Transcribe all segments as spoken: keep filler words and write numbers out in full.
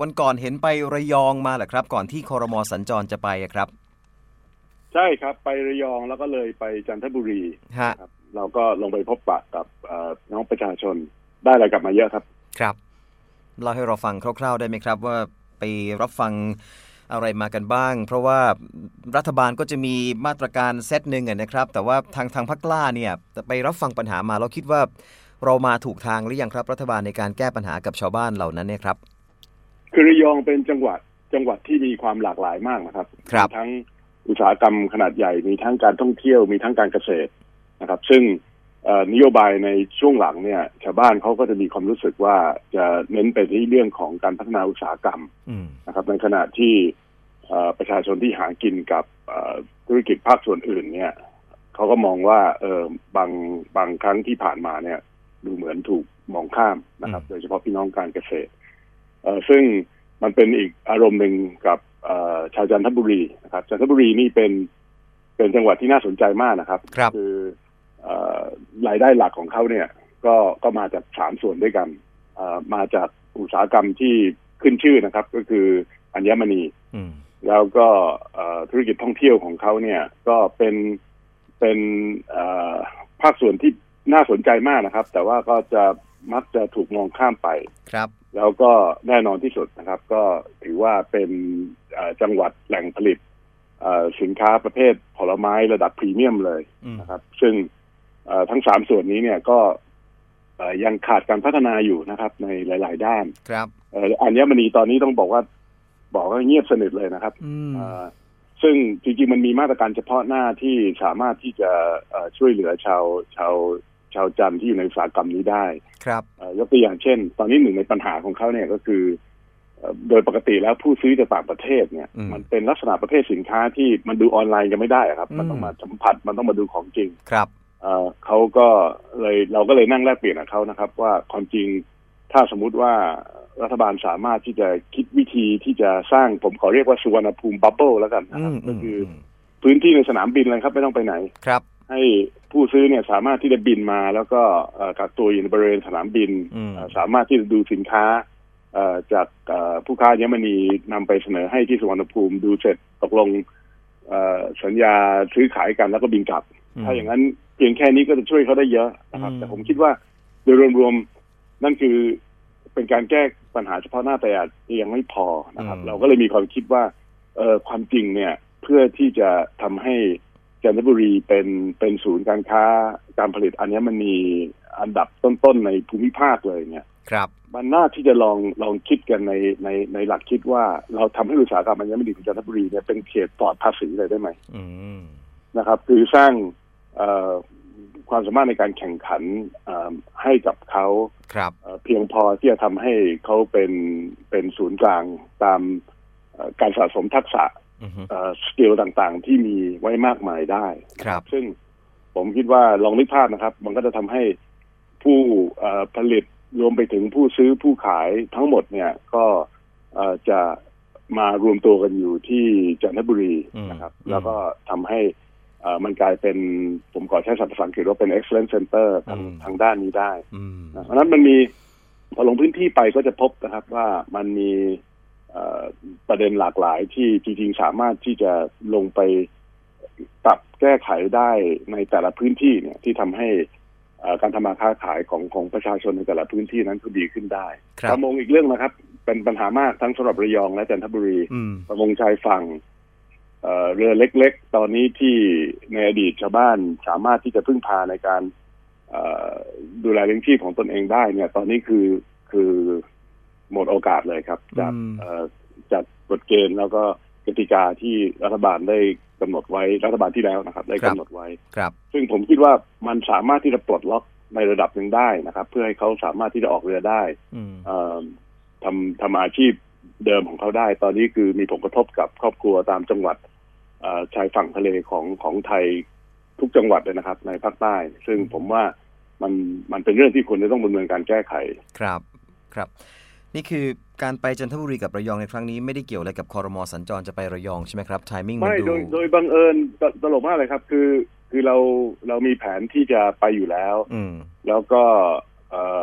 วันก่อนเห็นไประยองมาเหรอครับก่อนที่ครม.สัญจรจะไปครับใช่ครับไประยองแล้วก็เลยไปจันทบุรีครับเราก็ลงไปพบปะกับน้องประชาชนได้อะไรกลับมาเยอะครับครับเล่าให้เราฟังคร่าวๆได้ไหมครับว่าไปรับฟังอะไรมากันบ้างเพราะว่ารัฐบาลก็จะมีมาตรการเซตหนึ่งนะครับแต่ว่าทางทางพรรคกล้าเนี่ยไปรับฟังปัญหามาเราคิดว่าเรามาถูกทางหรือยังครับรัฐบาลในการแก้ปัญหากับชาวบ้านเหล่านั้นเนี่ยครับคือระยองเป็นจังหวัดจังหวัดที่มีความหลากหลายมากนะครับครับทั้งอุตสาหกรรมขนาดใหญ่มีทั้งการท่องเที่ยวมีทั้งการเกษตรนะครับซึ่งนโยบายในช่วงหลังเนี่ยชาวบ้านเขาก็จะมีความรู้สึกว่าจะเน้นไปที่เรื่องของการพัฒนาอุตสาหกรรมนะครับในขณะที่ประชาชนที่หากินกับธุรกิจภาคส่วนอื่นเนี่ยเขาก็มองว่าเออบางบางครั้งที่ผ่านมาเนี่ยดูเหมือนถูกมองข้ามนะครับโดยเฉพาะพี่น้องการเกษตรซึ่งมันเป็นอีกอารมณ์หนึ่งกับชาวจันทบุรีนะครับจันทบุรีนี่เป็นเป็นจังหวัดที่น่าสนใจมากนะครับคือรายได้หลักของเขาเนี่ยก็ก็มาจากสามส่วนด้วยกันมาจากอุตสาหกรรมที่ขึ้นชื่อนะครับก็คืออัญมณีแล้วก็ธุรกิจท่องเที่ยวของเขาเนี่ยก็เป็นเป็นภาคส่วนที่น่าสนใจมากนะครับแต่ว่าก็จะมักจะถูกมองข้ามไปครับแล้วก็แน่นอนที่สุดนะครับก็ถือว่าเป็นจังหวัดแหล่งผลิตสินค้าประเภทผลไม้ระดับพรีเมียมเลยนะครับซึ่งทั้งสามส่วนนี้เนี่ยก็ยังขาดการพัฒนาอยู่นะครับในหลายๆด้านครับอัญมณีตอนนี้ต้องบอกว่าบอกว่าเงียบสนิทเลยนะครับซึ่งจริงๆมันมีมาตรการเฉพาะหน้าที่สามารถที่จะช่วยเหลือชาวชาวชาวจันทร์ที่อยู่ในอุตสาหกรรมนี้ได้ครับยกตัวอย่างเช่นตอนนี้หนึ่งในปัญหาของเขาเนี่ยก็คือโดยปกติแล้วผู้ซื้อจากต่างประเทศเนี่ยมันเป็นลักษณะประเภทสินค้าที่มันดูออนไลน์กันไม่ได้ครับมันต้องมาสัมผัสมันต้องมาดูของจริงครับเขาก็เลยเราก็เลยนั่งแลกเปลี่ยนกับเขานะครับว่าความจริงถ้าสมมุติว่ารัฐบาลสามารถที่จะคิดวิธีที่จะสร้างผมขอเรียกว่าสุวรรณภูมิบับเบิ้ลแล้วกันนะครับก็คือพื้นที่ในสนามบินเลยครับไม่ต้องไปไหนครับให้ผู้ซื้อเนี่ยสามารถที่จะบินมาแล้วก็กักตัวอยู่ในบริเวณสนามบินสามารถที่จะดูสินค้าจากผู้ค้าอัญมณีนำไปเสนอให้ที่สุวรรณภูมิดูเสร็จตกลงสัญญาซื้อขายกันแล้วก็บินกลับถ้าอย่างนั้นเพียงแค่นี้ก็จะช่วยเขาได้เยอะนะครับแต่ผมคิดว่าโดยรวมๆนั่นคือเป็นการแก้ปัญหาเฉพาะหน้าแต่ยังไม่พอนะครับเราก็เลยมีความคิดว่าความจริงเนี่ยเพื่อที่จะทำให้จันทบุรีเป็นเป็นศูนย์การค้าการผลิตอัญมณีอันดับต้นๆในภูมิภาคเลยเนี่ยครับมันน่าที่จะลองลองคิดกันในในในหลักคิดว่าเราทำให้อุตสาหกรรมอัญมณีของจันทบุรีเนี่ยเป็นเขตปลอดภาษีเลยได้ไหมนะครับคือสร้างความสามารถในการแข่งขันให้กับเขาเพียงพอที่จะทำให้เขาเป็นเป็นศูนย์กลางตามการสะสมทักษะสกิลต่างๆที่มีไว้มากมายได้ซึ่งผมคิดว่าลองนึกภาพนะครับมันก็จะทำให้ผู้ผลิตรวมไปถึงผู้ซื้อผู้ขายทั้งหมดเนี่ยก็จะมารวมตัวกันอยู่ที่จันทบุรีนะครับแล้วก็ทำให้มันกลายเป็นผมขอใช้ศัพท์ภาษาอังกฤษว่าเป็น excellence center ทางทางด้านนี้ได้เพราะนั้นมันมีพอลงพื้นที่ไปก็จะพบนะครับว่ามันมีประเด็นหลากหลายที่จริงๆสามารถที่จะลงไปปรับแก้ไขได้ในแต่ละพื้นที่เนี่ยที่ทำให้การทำมาค้าขายของของประชาชนในแต่ละพื้นที่นั้นก็ดีขึ้นได้ประมงอีกเรื่องนะครับเป็นปัญหามากทั้งสำหรับระยองและจันทบุรีประมงชายฝั่งเรือเล็กๆตอนนี้ที่ในอดีตชาวบ้านสามารถที่จะพึ่งพาในการดูแลเลี้ยงชีพของตนเองได้เนี่ยตอนนี้คือคือหมดโอกาสเลยครับจากจากกฎเกณฑ์แล้วก็กติกาที่รัฐบาลได้กำหนดไว้รัฐบาลที่แล้วนะครับได้กำหนดไว้ซึ่งผมคิดว่ามันสามารถที่จะปลดล็อกในระดับหนึ่งได้นะครับเพื่อให้เขาสามารถที่จะออกเรือได้ทำทำอาชีพเดิมของเขาได้ตอนนี้คือมีผลกระทบกับครอบครัวตามจังหวัดชายฝั่งทะเลของของไทยทุกจังหวัดเลยนะครับในภาคใต้ซึ่งผมว่ามันมันเป็นเรื่องที่ควรจะต้องดำเนินการแก้ไขครับครับนี่คือการไปจันทบุรีกับระยองในครั้งนี้ไม่ได้เกี่ยวอะไรกับครม.สัญจรจะไประยองใช่ไหมครับไทมิ่งมันดูไม่โดยโดยบังเอิญตลกมากเลยครับคือคือเราเรามีแผนที่จะไปอยู่แล้วแล้วก็ไป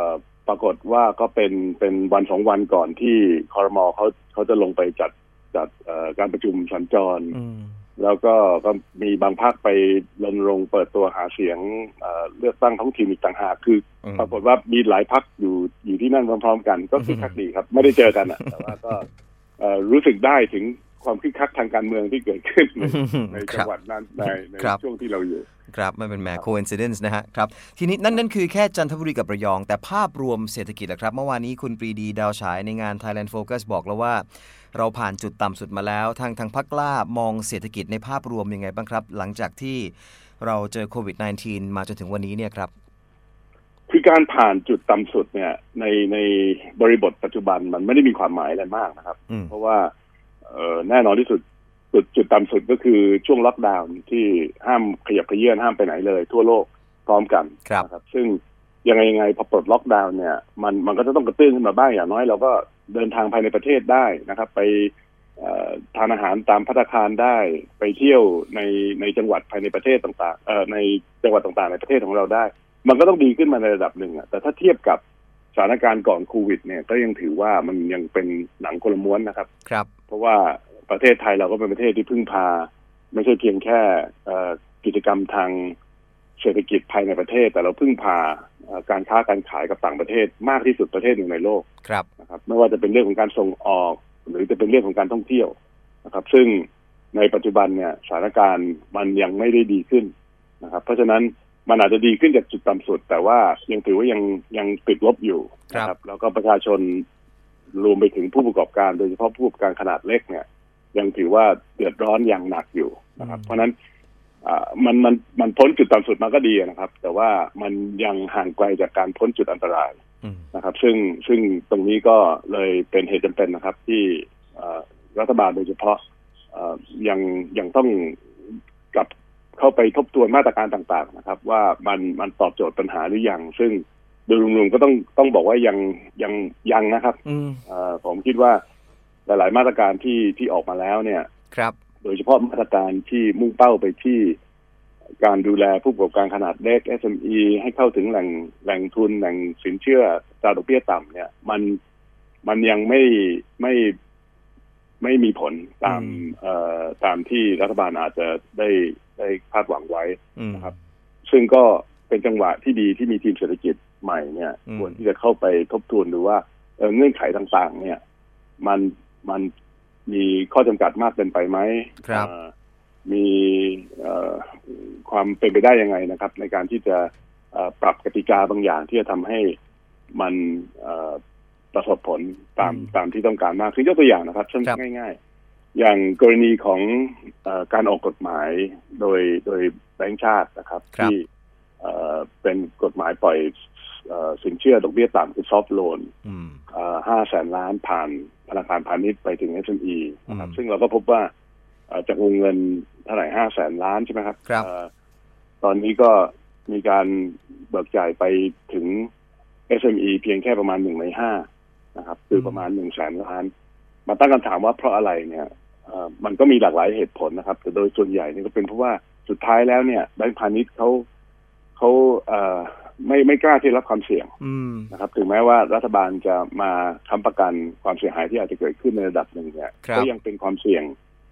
ปรากฏว่าก็เป็นเป็นวันสองวันก่อนที่ครม.เขาเขาจะลงไปจัดจัดการประชุมสัญจรแล้วก็ก็มีบางพรรคไปรณรงค์เปิดตัวหาเสียงเลือกตั้งท้องถิ่นอีกต่างหากคือปรากฏว่ามีหลายพรรคอยู่อยู่ที่นั่นพร้อมๆกันก็คึกคักดีครับไม่ได้เจอกันแต่ว่าก็รู้สึกได้ถึงความคึกคักทางการเมืองที่เกิดขึ้นในจังหวัดนั้นในในช่วงที่เราอยู่ครับไม่เป็นแหม coincidence นะฮะครับทีนี้นั่นนั่นคือแค่จันทบุรีกับระยองแต่ภาพรวมเศรษฐกิจล่ะครับเมื่อวานนี้คุณปรีดีดาวฉายในงาน Thailand Focus บอกแล้วว่าเราผ่านจุดต่ำสุดมาแล้วทางทางพรรคกล้ามองเศรษฐกิจในภาพรวมยังไงบ้างครับหลังจากที่เราเจอโควิด สิบเก้า มาจนถึงวันนี้เนี่ยครับคือการผ่านจุดต่ำสุดเนี่ยในในบริบทปัจจุบันมันไม่ได้มีความหมายอะไรมากนะครับเพราะว่าแน่นอนที่สุดจุดจุดต่ำสุดก็คือช่วงล็อกดาวน์ที่ห้ามขยับเขยื้อนห้ามไปไหนเลยทั่วโลกพร้อมกันนะครับซึ่งยังไงยังไงพอปลดล็อกดาวน์เนี่ยมันมันก็จะต้องกระตุ้นขึ้นมาบ้างอย่างน้อยเราก็เดินทางภายในประเทศได้นะครับไปทานอาหารตามภัตตาคารได้ไปเที่ยวในในจังหวัดภายในประเทศต่างๆเอ่อในจังหวัดต่างๆในประเทศของเราได้มันก็ต้องดีขึ้นมาในระดับหนึ่งอ่ะแต่ถ้าเทียบกับสถานการณ์ก่อนโควิดเนี่ยก็ยังถือว่ามันยังเป็นหนังคนละม้วนนะครับครับเพราะว่าประเทศไทยเราก็เป็นประเทศที่พึ่งพาไม่ใช่เพียงแค่กิจกรรมทางเศรษฐกิจภายในประเทศแต่เราพึ่งพาการค้าการขายกับต่างประเทศมากที่สุดประเทศหนึ่งในโลกครับนะครับไม่ว่าจะเป็นเรื่องของการส่งออกหรือจะเป็นเรื่องของการท่องเที่ยวนะครับซึ่งในปัจจุบันเนี่ยสถานการณ์มันยังไม่ได้ดีขึ้นนะครับเพราะฉะนั้นมันอาจจะดีขึ้นจากจุดต่ำสุดแต่ว่ายังถือว่ายังยังติดลบอยู่นะครับแล้วก็ประชาชนรวมไปถึงผู้ประกอบการโดยเฉพาะผู้ประกอบการขนาดเล็กเนี่ยยังถือว่าเดือดร้อนอย่างหนักอยู่นะครับเพราะนั้นมันมันมันพ้นจุดต่ำสุดมาก็ดีนะครับแต่ว่ามันยังห่างไกลจากการพ้นจุดอันตรายนะครับซึ่งซึ่งตรงนี้ก็เลยเป็นเหตุจำเป็นนะครับที่รัฐบาลโดยเฉพาะยังยังต้องกลับเข้าไปทบทวนมาตรการต่างๆนะครับว่ามันมันตอบโจทย์ปัญหาหรือยังซึ่งโดยรวมๆก็ต้องต้องบอกว่ายังยังยังนะครับผมคิดว่าหลายๆมาตรการที่ที่ออกมาแล้วเนี่ยครับโดยเฉพาะมาตรการที่มุ่งเป้าไปที่การดูแลผู้ประกอบการขนาดเล็ก เอส เอ็ม อี ให้เข้าถึงแหล่งแหล่งทุนแหล่งสินเชื่ออัตราดอกเบี้ยต่ำเนี่ยมันมันยังไม่ไม่ไม่มีผลตามเอ่อตามที่รัฐบาลอาจจะได้ได้คาดหวังไว้นะครับซึ่งก็เป็นจังหวะที่ดีที่มีทีมเศรษฐกิจใหม่เนี่ยควรที่จะเข้าไปทบทวนดูว่าเอ่อเงื่อนไขต่างๆเนี่ยมันมันมีข้อจำกัดมากเกินไปไหมครับมีความเป็นไปได้ยังไงนะครับในการที่จะปรับกติกาบางอย่างที่จะทำให้มันประสบผลตามตามที่ต้องการมากคือยกตัวอย่างนะครับเช่นง่ายๆอย่างกรณีของการออกกฎหมายโดยโดยแบงก์ชาตินะครับที่เป็นกฎหมายปล่อยสินเชื่อดอกเบี้ยต่ำคือซอฟท์โลนห้าแสนล้านผ่านธนาคารพาณิชย์ไปถึง เอส เอ็ม อี นะครับซึ่งเราก็พบว่าจากวงเงินเท่าไหร่ห้าแสนล้านใช่ไหมครับตอนนี้ก็มีการเบิกจ่ายไปถึง เอส เอ็ม อี เพียงแค่ประมาณหนึ่งในห้านะครับคือประมาณหนึ่งแสนล้านมาตั้งคำถามว่าเพราะอะไรเนี่ยมันก็มีหลากหลายเหตุผลนะครับแต่โดยส่วนใหญ่นี่ก็เป็นเพราะว่าสุดท้ายแล้วเนี่ยแบงก์พาณิชย์เขาเขาไม่ไม่กล้าที่รับความเสี่ยงนะครับถึงแม้ว่ารัฐบาลจะมาค้ำประกันความเสียหายที่อาจจะเกิดขึ้นในระดับหนึ่งเนี่ยก็ยังเป็นความเสี่ยง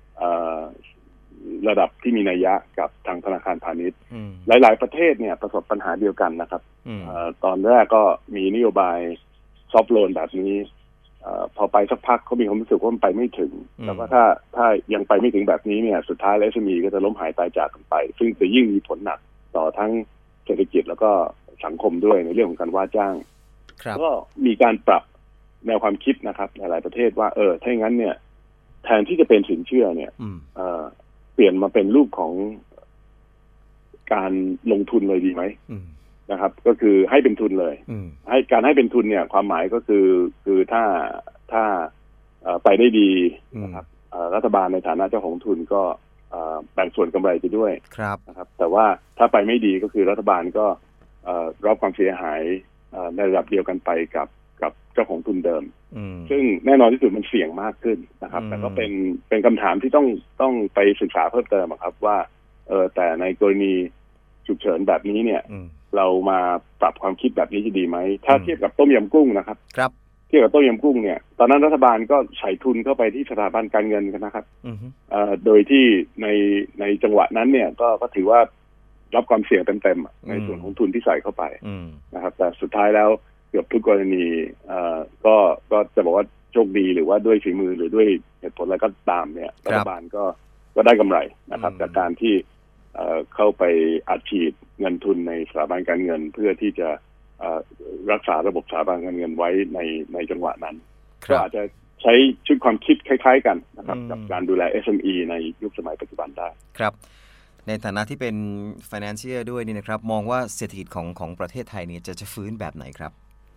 ระดับที่มีนัยยะกับทางธนาคารพาณิชย์หลายๆประเทศเนี่ยประสบปัญหาเดียวกันนะครับตอนแรกก็มีนโยบายซอฟท์โลนแบบนี้พอไปสักพักเขามีความรู้สึกว่ามันไปไม่ถึงแล้วก็ถ้าถ้ายังไปไม่ถึงแบบนี้เนี่ยสุดท้าย เอส เอ็ม อี ก็จะล้มหายตายจากกันไปซึ่งจะยิ่งมีผลหนักต่อทั้งเศรษฐกิจแล้วก็สังคมด้วยในเรื่องของการว่าจ้างก็มีการปรับแนวความคิดนะครับหลายๆประเทศว่าเออถ้าอย่างนั้นเนี่ยแทนที่จะเป็นสินเชื่อเนี่ยเอ่อเปลี่ยนมาเป็นรูปของการลงทุนเลยดีไหมนะครับก็คือให้เป็นทุนเลยให้การให้เป็นทุนเนี่ยความหมายก็คือคือถ้าถ้าไปได้ดีนะครับรัฐบาลในฐานะเจ้าของทุนก็แบ่งส่วนกำไรไปด้วยนะครับแต่ว่าถ้าไปไม่ดีก็คือรัฐบาลก็รับความเสียหายในระดับเดียวกันไปกับกับเจ้าของทุนเดิมซึ่งแน่นอนที่สุดมันเสี่ยงมากขึ้นนะครับแต่ก็เป็นเป็นคำถามที่ต้องต้องไปศึกษาเพิ่มเติมครับว่าเออแต่ในกรณีฉุกเฉินแบบนี้เนี่ยเรามาปรับความคิดแบบนี้จะดีไหมถ้าเทียบกับต้มยำกุ้งนะครับครับเทียบกับต้มยำกุ้งเนี่ยตอนนั้นรัฐบาลก็ใส่ทุนเข้าไปที่สถาบันการเงินกันนะครับโดยที่ในในจังหวะนั้นเนี่ยก็ก็ถือว่ารับความเสี่ยงเต็มๆในส่วนของทุนที่ใส่เข้าไปนะครับแต่สุดท้ายแล้วเกือบทุกกรณีก็ก็จะบอกว่าโชคดีหรือว่าด้วยฝีมือหรือด้วยเหตุผลอะไรก็ตามเนี่ยรัฐบาลก็ก็ได้กำไรนะครับจากการที่เข้าไปอัดฉีดเงินทุนในสถาบันการเงินเพื่อที่จะรักษาระบบสถาบันการเงินไว้ในในจังหวะนั้นก็อาจจะใช้ชุดความคิดคล้ายๆกันนะครับกับการดูแล เอส เอ็ม อี ในยุคสมัยปัจจุบันได้ครับในฐานะที่เป็น financier ด้วยนี่นะครับมองว่าเศรษฐกิจของของประเทศไทยเนี่ยจะจะฟื้นแบบไหนครับ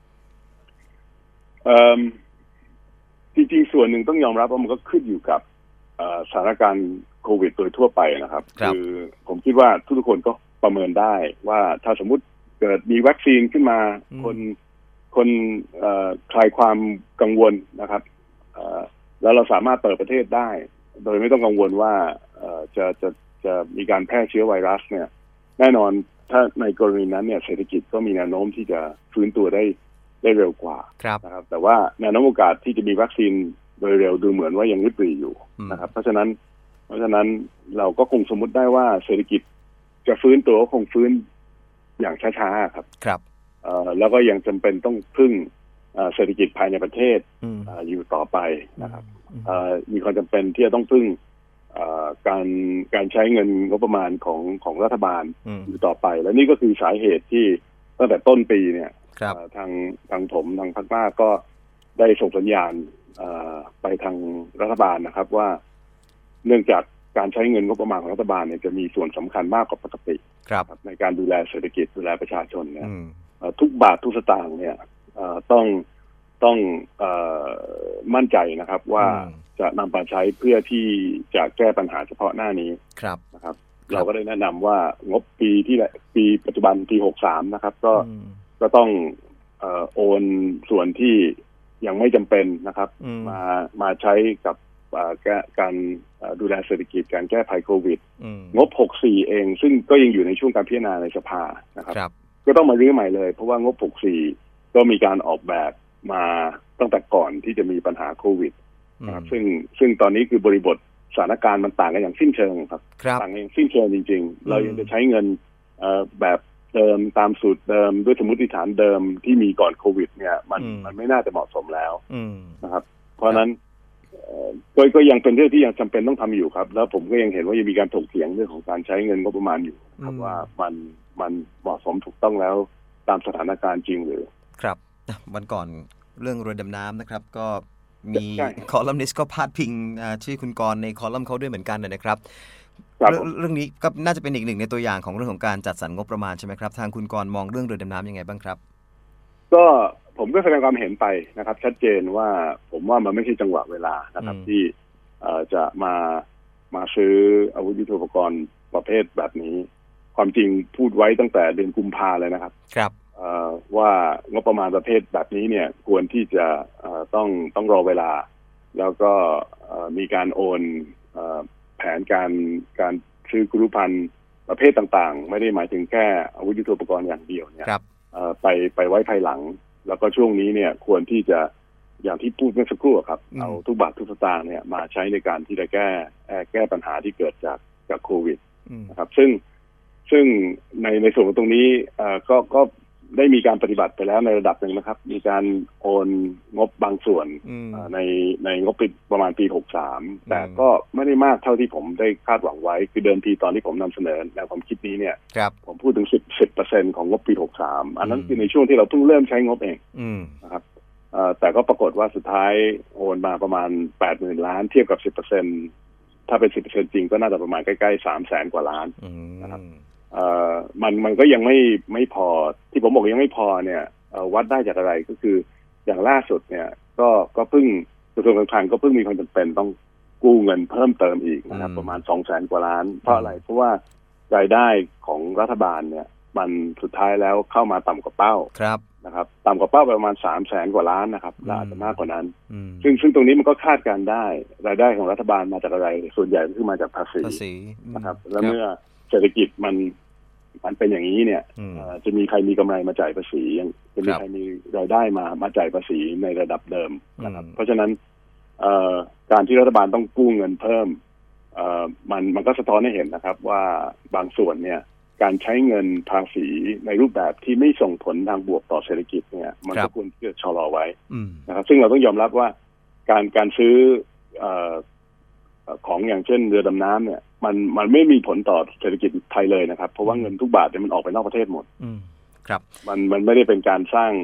จริงๆส่วนหนึ่งต้องยอมรับว่ามันก็ขึ้นอยู่กับสถานการณ์โควิดโดยทั่วไปนะครับคือผมคิดว่าทุกคนก็ประเมินได้ว่าถ้าสมมุติเกิดมีวัคซีนขึ้นมาคนคนคลายความกังวลนะครับแล้วเราสามารถเปิดประเทศได้โดยไม่ต้องกังวลว่าจะจะจะมีการแพร่เชื้อไวรัสเนี่ยแน่นอนถ้าในกรณีนั้นเนี่ยเศรษฐกิจก็มีแนวโน้มที่จะฟื้นตัวได้ได้เร็วกว่านะครับแต่ว่าแนวโน้มโอกาสที่จะมีวัคซีนโดยเร็วดูเหมือนว่ายังริบหรี่อยู่นะครับเพราะฉะนั้นเพราะฉะนั้นเราก็คงสมมุติได้ว่าเศรษฐกิจจะฟื้นตัวคงฟื้นอย่างช้าๆครับครับแล้วก็ยังจำเป็นต้องพึ่งเศรษฐกิจภายในประเทศอยู่ต่อไปนะครับมีความจำเป็นที่จะต้องพึ่งการการใช้เงินงบประมาณของของรัฐบาลอยู่ต่อไปและนี่ก็คือสาเหตุที่ตั้งแต่ต้นปีเนี่ยทางทางผมทางพรรคกล้าก็ได้ส่งสัญญาณไปทางรัฐบาลนะครับว่าเนื่องจากการใช้เงินงบประมาณของรัฐบาลเนี่ยจะมีส่วนสำคัญมากกว่าปกติในการดูแลเศรษฐกิจดูแลประชาชนเนี่ยทุกบาททุกสตางค์เนี่ยต้องต้องมั่นใจนะครับว่าจะนำไปใช้เพื่อที่จะแก้ปัญหาเฉพาะหน้านี้นะครับเราก็ได้แนะนำว่างบปีที่ปีปัจจุบันปีหกสิบสามนะครับก็ก็ต้องโอนส่วนที่ยังไม่จำเป็นนะครับมามาใช้กับการดูแลเศรษฐกิจการแก้ภัยโควิดงบหกสิบสี่เองซึ่งก็ยังอยู่ในช่วงการพิจารณาในสภานะครับก็ต้องมารื้อใหม่เลยเพราะว่างบหกสิบสี่ก็มีการออกแบบมาตั้งแต่ก่อนที่จะมีปัญหาโควิดนะครับซึ่งซึ่งตอนนี้คือบริบทสถานการณ์มันต่างกันอย่างสิ้นเชิงครับต่างกันอย่างสิ้นเชิงจริงๆเรายังจะใช้เงินแบบเดิมตามสูตรเดิมด้วยสมมติฐานเดิมที่มีก่อนโควิดเนี่ยมันมันไม่น่าจะเหมาะสมแล้วนะครับเพราะนั้นก็ก็ยังเป็นเรื่องที่ยังจำเป็นต้องทำอยู่ครับแล้วผมก็ยังเห็นว่ายังมีการถกเถียงเรื่องของการใช้เงินงบประมาณอยู่ครับว่ามันมันเหมาะสมถูกต้องแล้วตามสถานการณ์จริงหรือครับวันก่อนเรื่องเรือดำน้ำนะครับก็มีคอลัมนิสต์ก็พาดพิงชื่อคุณกรณ์ในคอลัมน์เขาด้วยเหมือนกันนะครับเรื่องนี้ก็น่าจะเป็นอีกหนึ่งในตัวอย่างของเรื่องของการจัดสรรงบประมาณใช่ไหมครับทางคุณกรณ์มองเรื่องเรือดำน้ำยังไงบ้างครับก็ผมก็แสดงความเห็นไปนะครับชัดเจนว่าผมว่ามันไม่ใช่จังหวะเวลานะครับที่จะมามาซื้ออาวุธยุทโธปกรณ์ประเภทแบบนี้ความจริงพูดไว้ตั้งแต่เดือนกุมภาเลยนะครับครับว่างบประมาณประเภทแบบนี้เนี่ยควรที่จะต้องต้องรอเวลาแล้วก็มีการโอนแผนการการซื้อกรุพันธ์ประเภทต่างๆไม่ได้หมายถึงแค่อาวุธยุทโธปกรณ์อย่างเดียวเนี่ยไปไปไว้ภายหลังแล้วก็ช่วงนี้เนี่ยควรที่จะอย่างที่พูดเมื่อสักครู่ครับเอาทุกบาททุกสตางค์เนี่ยมาใช้ในการที่จะแก้แก้ปัญหาที่เกิดจากจากโควิดนะครับซึ่งซึ่งในในส่วนของตรงนี้ก็ก็ได้มีการปฏิบัติไปแล้วในระดับหนึ่งนะครับมีการโอนงบบางส่วนในในงบประมาณปีหกสิบสามแต่ก็ไม่ได้มากเท่าที่ผมได้คาดหวังไว้คือเดิมทีตอนที่ผมนำเสนอแนวความคิดนี้เนี่ยผมพูดถึงสิบ สิบเปอร์เซ็นต์ของงบปีหกสิบสามอันนั้นคือในช่วงที่เราเพิ่งเริ่มใช้งบเองนะครับแต่ก็ปรากฏว่าสุดท้ายโอนมาประมาณ แปดหมื่น ล้านเทียบกับ สิบเปอร์เซ็นต์ ถ้าเป็น สิบเปอร์เซ็นต์ จริงก็น่าจะประมาณใกล้ๆ สามแสน กว่าล้านนะครับเอ่อมันมันก็ยังไม่ไม่พอที่ผมบอกยังไม่พอเนี่ยวัดได้จากอะไรก็คืออย่างล่าสุดเนี่ยก็ก็เพิ่งกระทรวงการคลังก็เพิ่งมีความจำเป็นต้องกู้เงินเพิ่มเติมอีกนะครับประมาณ สองแสน กว่าล้านเพราะอะไรเพราะว่ารายได้ของรัฐบาลเนี่ยมันสุดท้ายแล้วเข้ามาต่ำกว่าเป้านะครับต่ำกว่าเป้าประมาณ สามแสน กว่าล้านนะครับและอาจจะมากกว่านั้นซึ่งซึ่งตรงนี้มันก็คาดการได้รายได้ของรัฐบาลมาจากอะไรส่วนใหญ่ก็คือมาจากภาษีนะครับแล้วเมื่อเศรษฐกิจมันมันเป็นอย่างนี้เนี่ยจะมีใครมีกำไรมาจ่ายภาษีจะมีใครมีรายได้มามาจ่ายภาษีในระดับเดิมนะครับเพราะฉะนั้นการที่รัฐบาลต้องกู้เงินเพิ่มมันมันก็สะท้อนให้เห็นนะครับว่าบางส่วนเนี่ยการใช้เงินภาษีในรูปแบบที่ไม่ส่งผลทางบวกต่อเศรษฐกิจเนี่ยมันก็ควรที่จะชะลอไว้นะครับซึ่งเราต้องยอมรับว่าการการซื้อของอย่างเช่นเรือดำน้ำเนี่ยมันมันไม่มีผลต่อเศรษฐกิจไทยเลยนะครับเพราะว่าเงินทุกบาทเนี่ยมันออกไปนอกประเทศหมดครับมันมันไม่ได้เป็นการสร้าง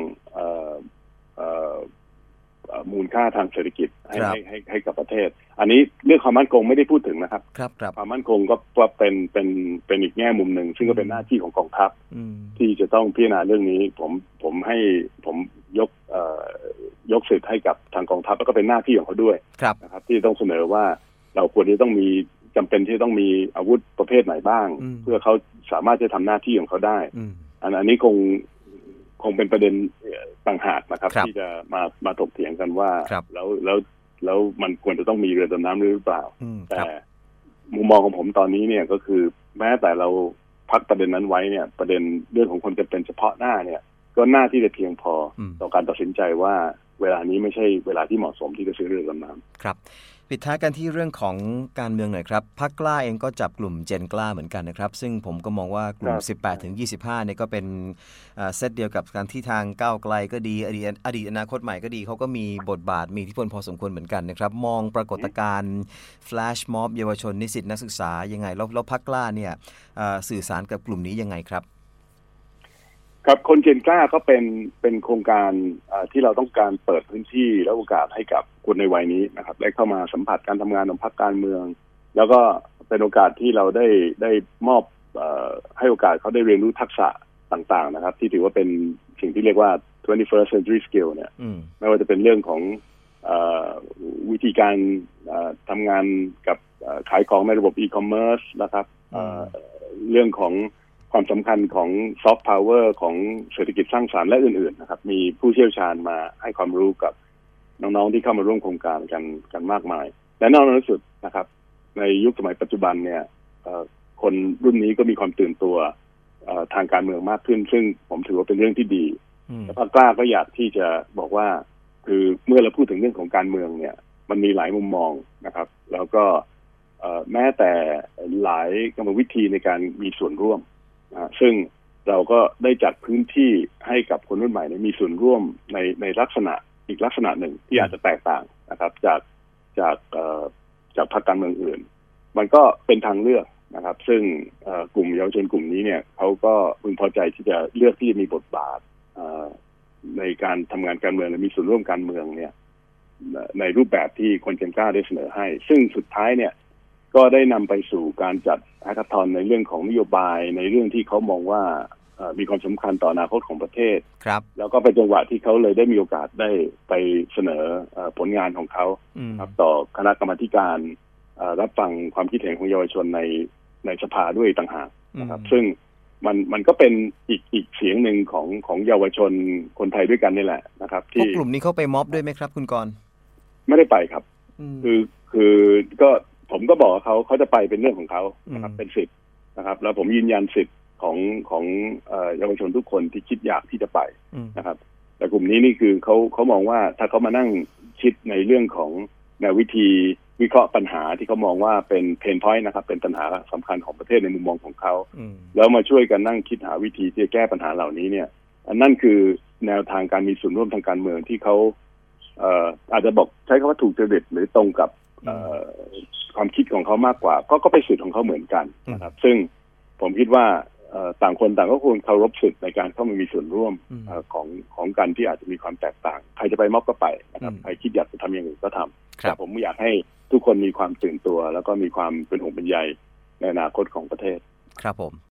มูลค่าทางเศรษฐกิจให้ให้ให้ให้กับประเทศอันนี้เรื่องความมั่นคงไม่ได้พูดถึงนะครับครับครับความมั่นคงก็ว่าเป็นเป็นเป็นอีกแง่มุมหนึ่งซึ่งก็เป็นหน้าที่ของกองทัพที่จะต้องพิจารณาเรื่องนี้ผมผมให้ผมยกยกสิทธิ์ให้กับทางกองทัพแล้วก็เป็นหน้าที่ของเขาด้วยนะครับที่ต้องเสนอว่าเราควรที่ต้องมีจำเป็นที่ต้องมีอาวุธประเภทไหนบ้างเพื่อเขาสามารถจะทำหน้าที่ของเขาได้อันอันนี้คงคงเป็นประเด็นต่างหากนะครับที่จะมามาถกเถียงกันว่าแล้วแล้วแล้วมันควรจะต้องมีเรือดำน้ำหรือเปล่าแต่มุมมองของผมตอนนี้เนี่ยก็คือแม้แต่เราพักประเด็นนั้นไว้เนี่ยประเด็นเรื่องของคนจะเป็นเฉพาะหน้าเนี่ยก็น่าที่จะเพียงพอต่อการตัดสินใจว่าเวลานี้ไม่ใช่เวลาที่เหมาะสมที่จะซื้อเรือดำน้ำครับปิดท้ายกันที่เรื่องของการเมืองหน่อยครับพรรคกล้าเองก็จับกลุ่มเจนกล้าเหมือนกันนะครับซึ่งผมก็มองว่ากลุ่ม สิบแปดถึงยี่สิบห้า เนี่ยก็เป็นเซตเดียวกับการที่ทางก้าวไกลก็ดีอดีตอดีตอนาคตใหม่ก็ดีเขาก็มีบทบาทมีอิทธิพลพอสมควรเหมือนกันนะครับมองปรากฏการณ์แฟลชม็อบเยาวชนนิสิตนักศึกษายังไงแล้วแล้วพรรคกล้าเนี่ยสื่อสารกับกลุ่มนี้ยังไงครับครับคนเจนกล้าก็เป็นเป็นโครงการที่เราต้องการเปิดพื้นที่และโอกาสให้กับคนในวัยนี้นะครับได้เข้ามาสัมผัสการทำงานของพรรคการเมืองแล้วก็เป็นโอกาสที่เราได้ได้มอบให้โอกาสเขาได้เรียนรู้ทักษะต่างๆนะครับที่ถือว่าเป็นสิ่งที่เรียกว่า twenty-first century skill เนี่ยไม่ว่าจะเป็นเรื่องของวิธีการทำงานกับขายของในระบบ e-commerce นะครับเรื่องของความสำคัญของซอฟต์พาวเวอร์ของเศรษฐกิจสร้างสรรค์และอื่นๆนะครับมีผู้เชี่ยวชาญมาให้ความรู้กับน้องๆที่เข้ามาร่วมโครงการกันกันมากมายและนอกจากสุดนะครับในยุคสมัยปัจจุบันเนี่ยคนรุ่นนี้ก็มีความตื่นตัวทางการเมืองมากขึ้นซึ่งผมถือว่าเป็นเรื่องที่ดีและพรรคกล้าก็อยากที่จะบอกว่าคือเมื่อเราพูดถึงเรื่องของการเมืองเนี่ยมันมีหลายมุมมองนะครับแล้วก็แม้แต่หลายกรรมวิธีในการมีส่วนร่วมซึ่งเราก็ได้จัดพื้นที่ให้กับคนรุ่นใหม่มีส่วนร่วมในในลักษณะอีกลักษณะหนึ่งที่อาจจะแตกต่างนะครับจากจากจากพรรคการเมืองอื่นมันก็เป็นทางเลือกนะครับซึ่งกลุ่มเยาวชนกลุ่มนี้เนี่ยเขาก็พึงพอใจที่จะเลือกที่จะมีบทบาทในการทำงานการเมืองและมีส่วนร่วมการเมืองเนี่ยในรูปแบบที่คนเจนกล้าได้เสนอให้ซึ่งสุดท้ายเนี่ยก็ได้นำไปสู่การจัดแฮกเกอธอนในเรื่องของนโยบายในเรื่องที่เขามองว่ามีความสำคัญต่ออนาคตของประเทศครับแล้วก็เป็นจังหวะที่เขาเลยได้มีโอกาสได้ไปเสนอผลงานของเขาครับต่อคณะกรรมาธิการรับฟังความคิดเห็นของเยาวชนในในสภาด้วยต่างหากนะครับซึ่งมันมันก็เป็นอีกอีกเสียงหนึ่งของของเยาวชนคนไทยด้วยกันนี่แหละนะครับที่กลุ่มนี้เข้าไปม็อบด้วยไหมครับคุณกรณ์ไม่ได้ไปครับคือคือก็ผมก็บอกเขาเขาจะไปเป็นเรื่องของเขานะครับเป็นสิทธิ์นะครับแล้วผมยืนยันสิทธิ์ของของเยาวชนทุกคนที่คิดอยากที่จะไปนะครับแต่กลุ่มนี้นี่คือเขาเขามองว่าถ้าเขามานั่งคิดในเรื่องของแนววิธีวิเคราะห์ปัญหาที่เขามองว่าเป็นเพนพอยต์นะครับเป็นปัญหาสำคัญของประเทศในมุมมองของเขาแล้วมาช่วยกันนั่งคิดหาวิธีที่จะแก้ปัญหาเหล่านี้เนี่ยนั่นคือแนวทางการมีส่วนร่วมทางการเมืองที่เขาอาจจะบอกใช้คำว่าถูกจริตหรือตรงกับความคิดของเขามากกว่าก็ก็เป็นสิทธิ์ของเขาเหมือนกันนะครับซึ่งผมคิดว่าต่างคนต่างก็ควรเคารพสิทธิ์ในการเข้ามามีส่วนร่วมของของกันที่อาจจะมีความแตกต่างใครจะไปม็อบก็ไปนะครับใครคิดอยากจะทำอย่างอื่นก็ทำแต่ผมอยากให้ทุกคนมีความตื่นตัวแล้วก็มีความเป็นห่วงเป็นใยในอนาคตของประเทศครับผม